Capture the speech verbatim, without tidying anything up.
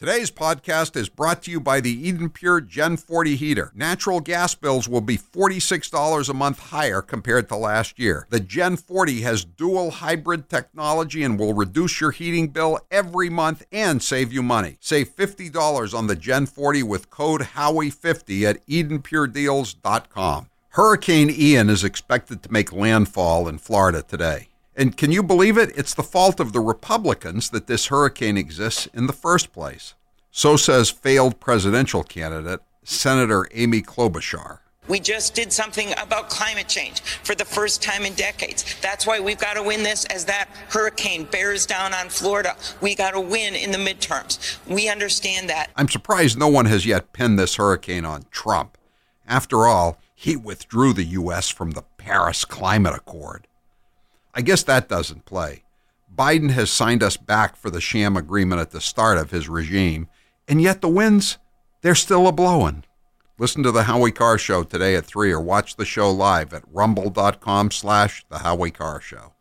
Today's podcast is brought to you by the Eden Pure Gen forty heater. Natural gas bills will be forty-six dollars a month higher compared to last year. The Gen forty has dual hybrid technology and will reduce your heating bill every month and save you money. Save fifty dollars on the Gen forty with code Howie fifty at eden pure deals dot com. Hurricane Ian is expected to make landfall in Florida today. And can you believe it? It's the fault of the Republicans that this hurricane exists in the first place. So says failed presidential candidate, Senator Amy Klobuchar. We just did something about climate change for the first time in decades. That's why we've got to win this as that hurricane bears down on Florida. We got to win in the midterms. We understand that. I'm surprised no one has yet pinned this hurricane on Trump. After all, he withdrew the U S from the Paris Climate Accord. I guess that doesn't play. Biden has signed us back for the sham agreement at the start of his regime, and yet the winds, they're still a-blowing. Listen to The Howie Carr Show today at three or watch the show live at rumble dot com slash The Howie Carr Show.